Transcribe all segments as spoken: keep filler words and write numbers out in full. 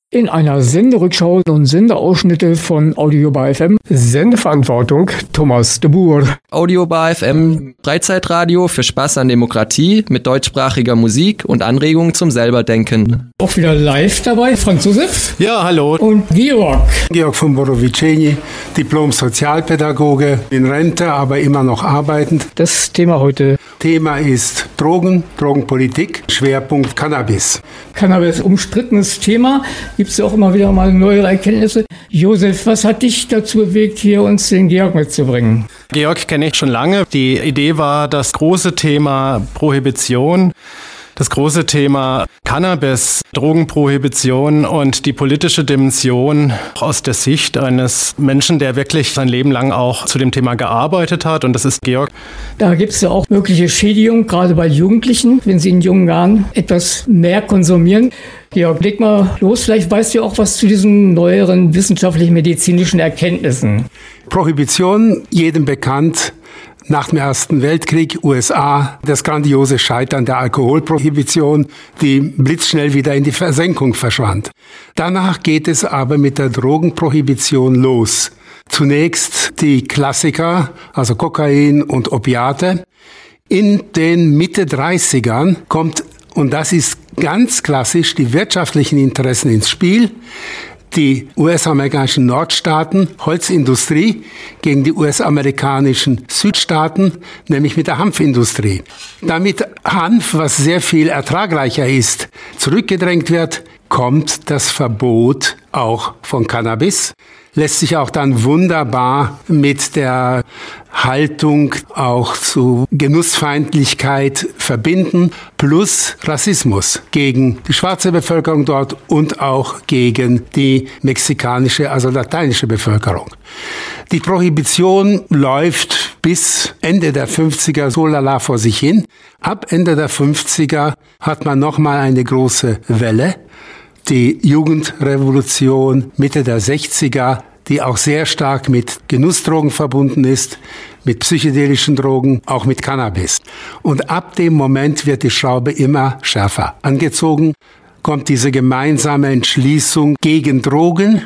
In einer Senderückschau und Sendeausschnitte von Audiobar F M. Sendeverantwortung Thomas de Boer. Audiobar F M, Freizeitradio für Spaß an Demokratie mit deutschsprachiger Musik und Anregungen zum Selberdenken. Auch wieder live dabei, Franz Josef. Ja, hallo. Und Georg. Georg von Borowiceni, Diplom-Sozialpädagoge, in Rente, aber immer noch arbeitend. Das Thema heute. Thema ist Drogen, Drogenpolitik, Schwerpunkt Cannabis. Cannabis, umstrittenes Thema. Gibt es ja auch immer wieder mal neue Erkenntnisse. Josef, was hat dich dazu bewegt, hier uns den Georg mitzubringen? Georg kenne ich schon lange. Die Idee war das große Thema Prohibition. Das große Thema Cannabis, Drogenprohibition und die politische Dimension aus der Sicht eines Menschen, der wirklich sein Leben lang auch zu dem Thema gearbeitet hat. Und das ist Georg. Da gibt es ja auch mögliche Schädigung, gerade bei Jugendlichen, wenn sie in jungen Jahren etwas mehr konsumieren. Georg, leg mal los. Vielleicht weißt du auch was zu diesen neueren wissenschaftlich-medizinischen Erkenntnissen. Prohibition, jedem bekannt. Nach dem Ersten Weltkrieg, U S A, das grandiose Scheitern der Alkoholprohibition, die blitzschnell wieder in die Versenkung verschwand. Danach geht es aber mit der Drogenprohibition los. Zunächst die Klassiker, also Kokain und Opiate. In den Mitte dreißigern kommt, und das ist ganz klassisch, die wirtschaftlichen Interessen ins Spiel. Die U S-amerikanischen Nordstaaten, Holzindustrie, gegen die U S-amerikanischen Südstaaten, nämlich mit der Hanfindustrie. Damit Hanf, was sehr viel ertragreicher ist, zurückgedrängt wird, kommt das Verbot auch von Cannabis. Lässt sich auch dann wunderbar mit der Haltung auch zu Genussfeindlichkeit verbinden, plus Rassismus gegen die schwarze Bevölkerung dort und auch gegen die mexikanische, also lateinische Bevölkerung. Die Prohibition läuft bis Ende der fünfziger so lala vor sich hin. Ab Ende der fünfziger hat man nochmal eine große Welle. Die Jugendrevolution Mitte der sechziger, die auch sehr stark mit Genussdrogen verbunden ist, mit psychedelischen Drogen, auch mit Cannabis. Und ab dem Moment wird die Schraube immer schärfer angezogen, kommt diese gemeinsame Entschließung gegen Drogen.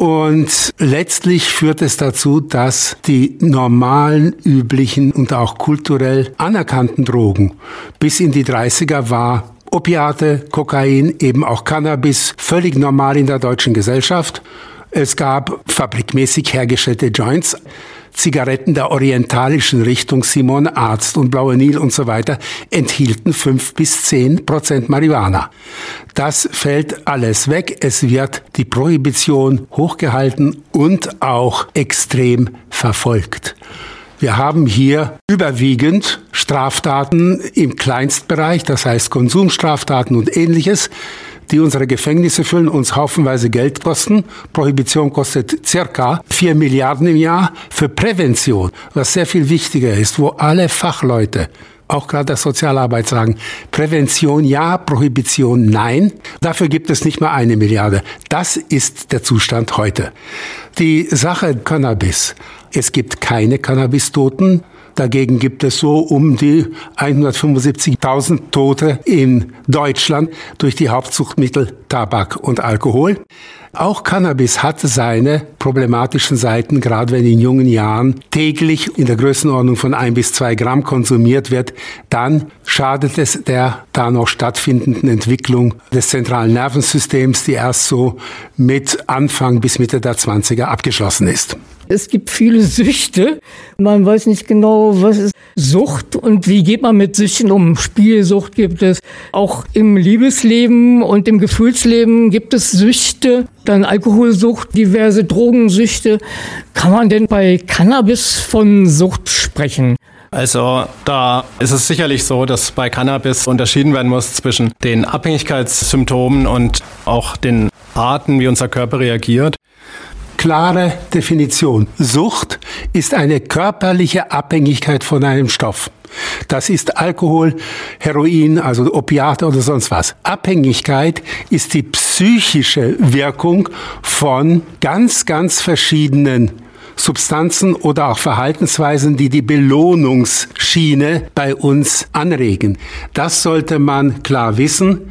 Und letztlich führt es dazu, dass die normalen, üblichen und auch kulturell anerkannten Drogen bis in die dreißiger war Opiate, Kokain, eben auch Cannabis, völlig normal in der deutschen Gesellschaft. Es gab fabrikmäßig hergestellte Joints, Zigaretten der orientalischen Richtung, Simon Arzt und Blaue Nil und so weiter, enthielten fünf bis zehn Prozent Marihuana. Das fällt alles weg. Es wird die Prohibition hochgehalten und auch extrem verfolgt. Wir haben hier überwiegend Straftaten im Kleinstbereich, das heißt Konsumstraftaten und Ähnliches, die unsere Gefängnisse füllen, uns haufenweise Geld kosten. Prohibition kostet circa vier Milliarden im Jahr für Prävention, was sehr viel wichtiger ist, wo alle Fachleute, auch gerade der Sozialarbeit, sagen, Prävention ja, Prohibition nein. Dafür gibt es nicht mal eine Milliarde. Das ist der Zustand heute. Die Sache Cannabis. Es gibt keine Cannabis-Toten. Dagegen gibt es so um die hundertfünfundsiebzigtausend Tote in Deutschland durch die Hauptsuchtmittel Tabak und Alkohol. Auch Cannabis hat seine problematischen Seiten, gerade wenn in jungen Jahren täglich in der Größenordnung von ein bis zwei Gramm konsumiert wird, dann schadet es der da noch stattfindenden Entwicklung des zentralen Nervensystems, die erst so mit Anfang bis Mitte der zwanziger abgeschlossen ist. Es gibt viele Süchte. Man weiß nicht genau, was ist Sucht und wie geht man mit Süchten um. Spielsucht gibt es. Auch im Liebesleben und im Gefühlsleben gibt es Süchte. Dann Alkoholsucht, diverse Drogensüchte. Kann man denn bei Cannabis von Sucht sprechen? Also da ist es sicherlich so, dass bei Cannabis unterschieden werden muss zwischen den Abhängigkeitssymptomen und auch den Arten, wie unser Körper reagiert. Klare Definition. Sucht ist eine körperliche Abhängigkeit von einem Stoff. Das ist Alkohol, Heroin, also Opiate oder sonst was. Abhängigkeit ist die psychische Wirkung von ganz, ganz verschiedenen Substanzen oder auch Verhaltensweisen, die die Belohnungsschiene bei uns anregen. Das sollte man klar wissen.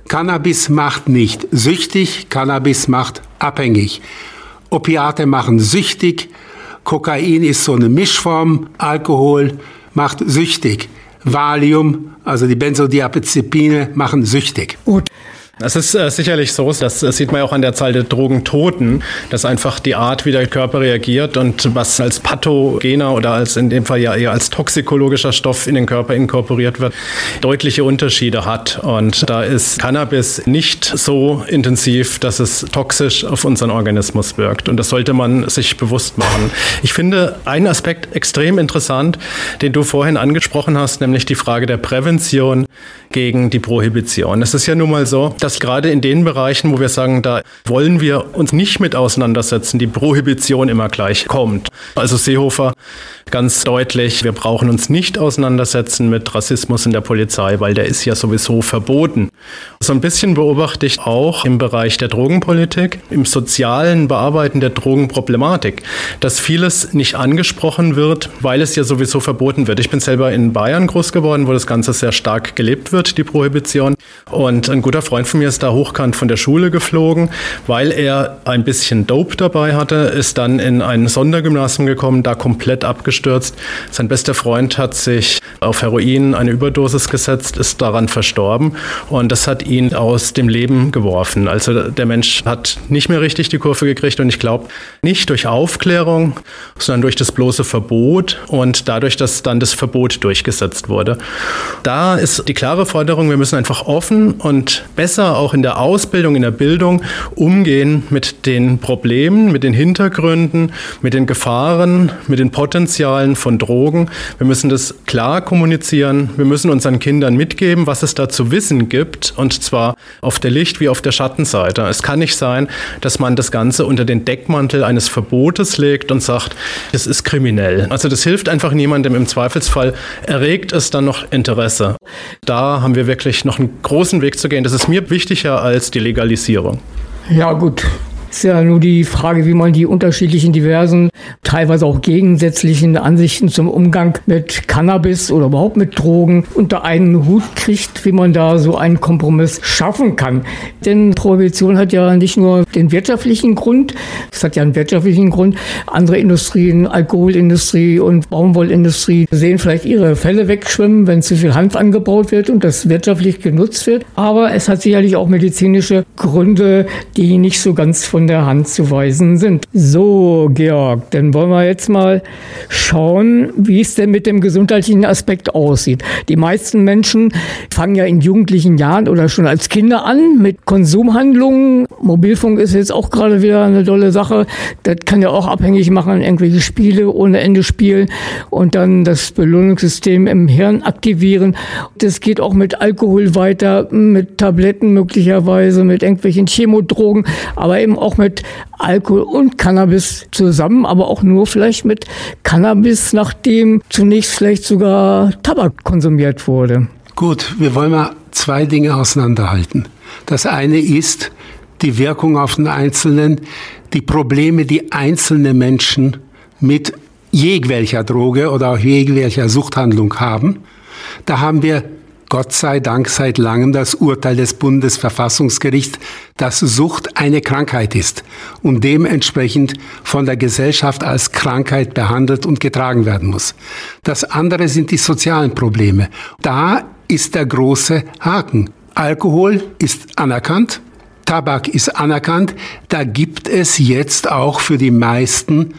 Cannabis macht nicht süchtig, Cannabis macht abhängig. Opiate machen süchtig, Kokain ist so eine Mischform, Alkohol macht süchtig. Valium, also die Benzodiazepine, machen süchtig. Gut. Es ist äh, sicherlich so, das, das sieht man ja auch an der Zahl der Drogentoten, dass einfach die Art, wie der Körper reagiert und was als pathogener oder als in dem Fall ja eher als toxikologischer Stoff in den Körper inkorporiert wird, deutliche Unterschiede hat. Und da ist Cannabis nicht so intensiv, dass es toxisch auf unseren Organismus wirkt. Und das sollte man sich bewusst machen. Ich finde einen Aspekt extrem interessant, den du vorhin angesprochen hast, nämlich die Frage der Prävention gegen die Prohibition. Es ist ja nun mal so, dass gerade in den Bereichen, wo wir sagen, da wollen wir uns nicht mit auseinandersetzen, die Prohibition immer gleich kommt. Also Seehofer ganz deutlich, wir brauchen uns nicht auseinandersetzen mit Rassismus in der Polizei, weil der ist ja sowieso verboten. So ein bisschen beobachte ich auch im Bereich der Drogenpolitik, im sozialen Bearbeiten der Drogenproblematik, dass vieles nicht angesprochen wird, weil es ja sowieso verboten wird. Ich bin selber in Bayern groß geworden, wo das Ganze sehr stark gelebt wird, die Prohibition. Und ein guter Freund von mir ist da hochkant von der Schule geflogen, weil er ein bisschen Dope dabei hatte, ist dann in ein Sondergymnasium gekommen, da komplett abgestürzt. Sein bester Freund hat sich auf Heroin eine Überdosis gesetzt, ist daran verstorben und das hat ihn aus dem Leben geworfen. Also der Mensch hat nicht mehr richtig die Kurve gekriegt und ich glaube nicht durch Aufklärung, sondern durch das bloße Verbot und dadurch, dass dann das Verbot durchgesetzt wurde. Da ist die klare Forderung, wir müssen einfach offen und besser auch in der Ausbildung, in der Bildung umgehen mit den Problemen, mit den Hintergründen, mit den Gefahren, mit den Potenzialen von Drogen. Wir müssen das klar kommunizieren. Wir müssen unseren Kindern mitgeben, was es da zu wissen gibt, und zwar auf der Licht- wie auf der Schattenseite. Es kann nicht sein, dass man das Ganze unter den Deckmantel eines Verbotes legt und sagt, es ist kriminell. Also das hilft einfach niemandem. Im Zweifelsfall erregt es dann noch Interesse. Da haben wir wirklich noch einen großen Weg zu gehen. Das ist mir wichtiger als die Legalisierung. Ja, gut. Es ist ja nur die Frage, wie man die unterschiedlichen, diversen, teilweise auch gegensätzlichen Ansichten zum Umgang mit Cannabis oder überhaupt mit Drogen unter einen Hut kriegt, wie man da so einen Kompromiss schaffen kann. Denn Prohibition hat ja nicht nur den wirtschaftlichen Grund, es hat ja einen wirtschaftlichen Grund. Andere Industrien, Alkoholindustrie und Baumwollindustrie sehen vielleicht ihre Fälle wegschwimmen, wenn zu viel Hanf angebaut wird und das wirtschaftlich genutzt wird. Aber es hat sicherlich auch medizinische Gründe, die nicht so ganz von der Hand zu weisen sind. So, Georg, dann wollen wir jetzt mal schauen, wie es denn mit dem gesundheitlichen Aspekt aussieht. Die meisten Menschen fangen ja in jugendlichen Jahren oder schon als Kinder an mit Konsumhandlungen. Mobilfunk ist jetzt auch gerade wieder eine tolle Sache. Das kann ja auch abhängig machen, irgendwelche Spiele ohne Ende spielen und dann das Belohnungssystem im Hirn aktivieren. Das geht auch mit Alkohol weiter, mit Tabletten möglicherweise, mit irgendwelchen Chemodrogen, aber eben auch mit Alkohol und Cannabis zusammen, aber auch nur vielleicht mit Cannabis, nachdem zunächst vielleicht sogar Tabak konsumiert wurde. Gut, wir wollen mal zwei Dinge auseinanderhalten. Das eine ist die Wirkung auf den Einzelnen, die Probleme, die einzelne Menschen mit jegwelcher Droge oder auch jegwelcher Suchthandlung haben. Da haben wir Gott sei Dank seit langem das Urteil des Bundesverfassungsgerichts, dass Sucht eine Krankheit ist und dementsprechend von der Gesellschaft als Krankheit behandelt und getragen werden muss. Das andere sind die sozialen Probleme. Da ist der große Haken. Alkohol ist anerkannt, Tabak ist anerkannt. Da gibt es jetzt auch für die meisten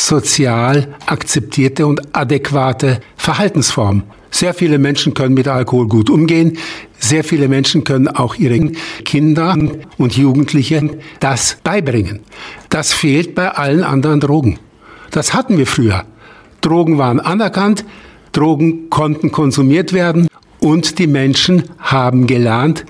sozial akzeptierte und adäquate Verhaltensformen. Sehr viele Menschen können mit Alkohol gut umgehen. Sehr viele Menschen können auch ihren Kindern und Jugendlichen das beibringen. Das fehlt bei allen anderen Drogen. Das hatten wir früher. Drogen waren anerkannt, Drogen konnten konsumiert werden und die Menschen haben gelernt,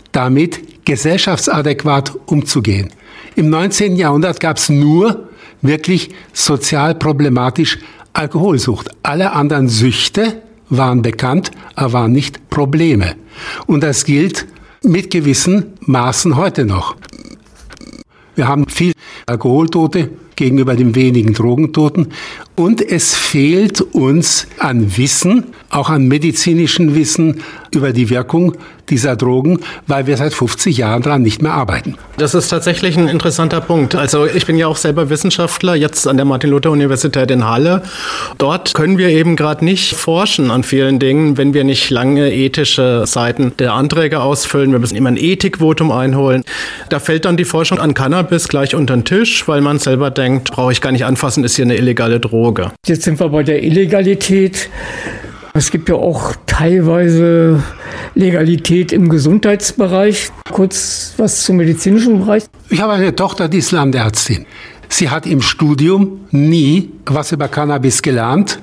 damit gesellschaftsadäquat umzugehen. Im neunzehnten Jahrhundert gab es nur wirklich sozial problematisch Alkoholsucht. Alle anderen Süchte waren bekannt, aber waren nicht Probleme. Und das gilt mit gewissen Maßen heute noch. Wir haben viel Alkoholtote, gegenüber den wenigen Drogentoten. Und es fehlt uns an Wissen, auch an medizinischem Wissen über die Wirkung dieser Drogen, weil wir seit fünfzig Jahren daran nicht mehr arbeiten. Das ist tatsächlich ein interessanter Punkt. Also ich bin ja auch selber Wissenschaftler, jetzt an der Martin-Luther-Universität in Halle. Dort können wir eben gerade nicht forschen an vielen Dingen, wenn wir nicht lange ethische Seiten der Anträge ausfüllen. Wir müssen immer ein Ethikvotum einholen. Da fällt dann die Forschung an Cannabis gleich unter den Tisch, weil man selber denkt, brauche ich gar nicht anfassen, ist hier eine illegale Droge. Jetzt sind wir bei der Illegalität. Es gibt ja auch teilweise Legalität im Gesundheitsbereich. Kurz was zum medizinischen Bereich. Ich habe eine Tochter, die ist Landärztin. Sie hat im Studium nie was über Cannabis gelernt.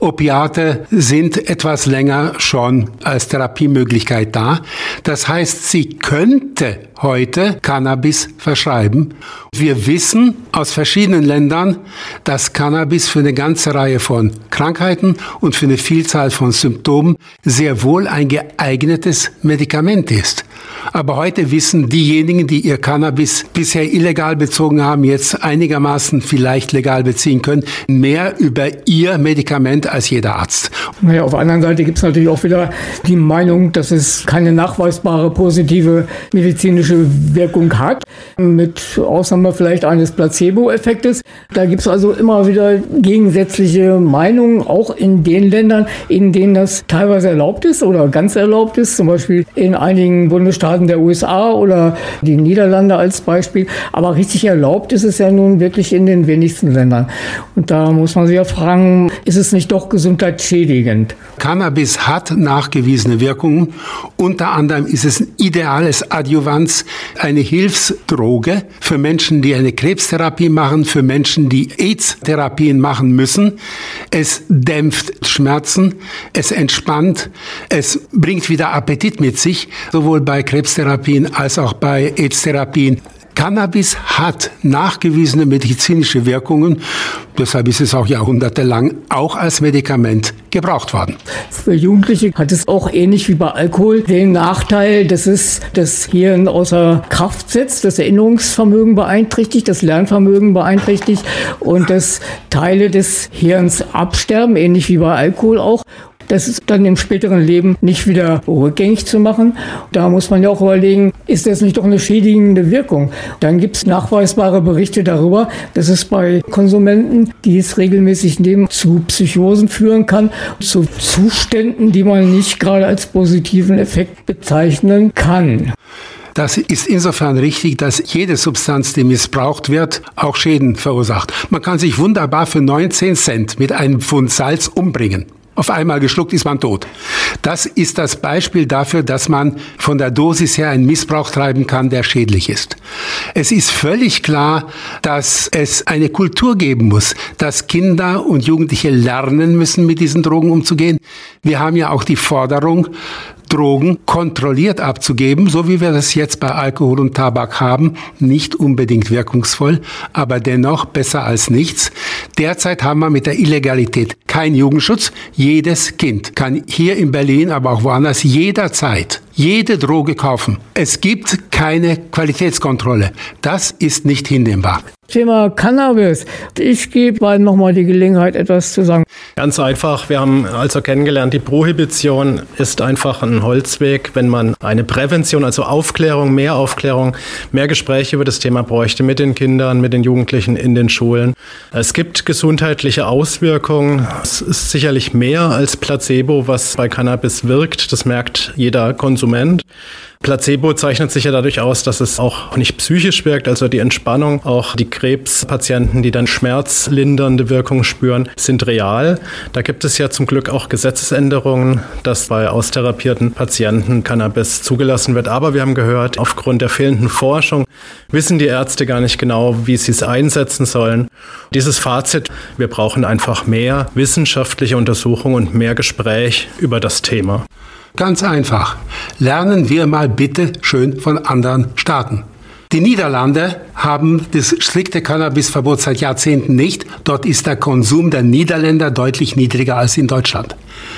Opiate sind etwas länger schon als Therapiemöglichkeit da. Das heißt, sie könnte heute Cannabis verschreiben. Wir wissen aus verschiedenen Ländern, dass Cannabis für eine ganze Reihe von Krankheiten und für eine Vielzahl von Symptomen sehr wohl ein geeignetes Medikament ist. Aber heute wissen diejenigen, die ihr Cannabis bisher illegal bezogen haben, jetzt einigermaßen vielleicht legal beziehen können, mehr über ihr Medikament als jeder Arzt. Naja, auf der anderen Seite gibt es natürlich auch wieder die Meinung, dass es keine nachweisbare positive medizinische Wirkung hat, mit Ausnahme vielleicht eines Placebo-Effektes. Da gibt es also immer wieder gegensätzliche Meinungen, auch in den Ländern, in denen das teilweise erlaubt ist oder ganz erlaubt ist, zum Beispiel in einigen Bundesstaaten der U S A oder die Niederlande als Beispiel. Aber richtig erlaubt ist es ja nun wirklich in den wenigsten Ländern. Und da muss man sich ja fragen, ist es nicht doch gesundheitsschädigend? Cannabis hat nachgewiesene Wirkungen. Unter anderem ist es ein ideales Adjuvans, eine Hilfsdroge für Menschen, die eine Krebstherapie machen, für Menschen, die AIDS-Therapien machen müssen. Es dämpft Schmerzen, es entspannt, es bringt wieder Appetit mit sich, sowohl bei Krebstherapien als auch bei AIDS-Therapien. Cannabis hat nachgewiesene medizinische Wirkungen, deshalb ist es auch jahrhundertelang auch als Medikament gebraucht worden. Für Jugendliche hat es auch ähnlich wie bei Alkohol den Nachteil, dass es das Hirn außer Kraft setzt, das Erinnerungsvermögen beeinträchtigt, das Lernvermögen beeinträchtigt und dass Teile des Hirns absterben, ähnlich wie bei Alkohol auch. Das ist dann im späteren Leben nicht wieder rückgängig zu machen. Da muss man ja auch überlegen, ist das nicht doch eine schädigende Wirkung? Dann gibt es nachweisbare Berichte darüber, dass es bei Konsumenten, die es regelmäßig nehmen, zu Psychosen führen kann, zu Zuständen, die man nicht gerade als positiven Effekt bezeichnen kann. Das ist insofern richtig, dass jede Substanz, die missbraucht wird, auch Schäden verursacht. Man kann sich wunderbar für neunzehn Cent mit einem Pfund Salz umbringen. Auf einmal geschluckt ist man tot. Das ist das Beispiel dafür, dass man von der Dosis her einen Missbrauch treiben kann, der schädlich ist. Es ist völlig klar, dass es eine Kultur geben muss, dass Kinder und Jugendliche lernen müssen, mit diesen Drogen umzugehen. Wir haben ja auch die Forderung, Drogen kontrolliert abzugeben, so wie wir das jetzt bei Alkohol und Tabak haben. Nicht unbedingt wirkungsvoll, aber dennoch besser als nichts. Derzeit haben wir mit der Illegalität keinen Jugendschutz. Jedes Kind kann hier in Berlin, aber auch woanders jederzeit jede Droge kaufen. Es gibt keine Qualitätskontrolle. Das ist nicht hinnehmbar. Thema Cannabis. Ich gebe beiden nochmal die Gelegenheit, etwas zu sagen. Ganz einfach. Wir haben also kennengelernt, die Prohibition ist einfach ein Holzweg. Wenn man eine Prävention, also Aufklärung, mehr Aufklärung, mehr Gespräche über das Thema bräuchte mit den Kindern, mit den Jugendlichen in den Schulen. Es gibt gesundheitliche Auswirkungen. Es ist sicherlich mehr als Placebo, was bei Cannabis wirkt. Das merkt jeder Konsument. Placebo zeichnet sich ja dadurch aus, dass es auch nicht psychisch wirkt, also die Entspannung. Auch die Krebspatienten, die dann schmerzlindernde Wirkung spüren, sind real. Da gibt es ja zum Glück auch Gesetzesänderungen, dass bei austherapierten Patienten Cannabis zugelassen wird. Aber wir haben gehört, aufgrund der fehlenden Forschung wissen die Ärzte gar nicht genau, wie sie es einsetzen sollen. Dieses Fazit, wir brauchen einfach mehr wissenschaftliche Untersuchung und mehr Gespräch über das Thema. Ganz einfach. Lernen wir mal bitte schön von anderen Staaten. Die Niederlande haben das strikte Cannabisverbot seit Jahrzehnten nicht. Dort ist der Konsum der Niederländer deutlich niedriger als in Deutschland.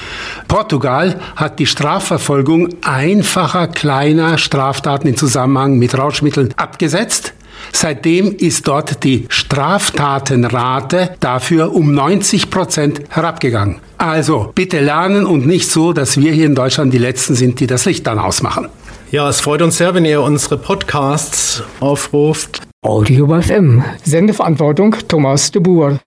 Portugal hat die Strafverfolgung einfacher, kleiner Straftaten im Zusammenhang mit Rauschmitteln abgesetzt. Seitdem ist dort die Straftatenrate dafür um neunzig Prozent herabgegangen. Also bitte lernen und nicht so, dass wir hier in Deutschland die Letzten sind, die das Licht dann ausmachen. Ja, es freut uns sehr, wenn ihr unsere Podcasts aufruft. Audio F M. Sendeverantwortung Thomas de Boer.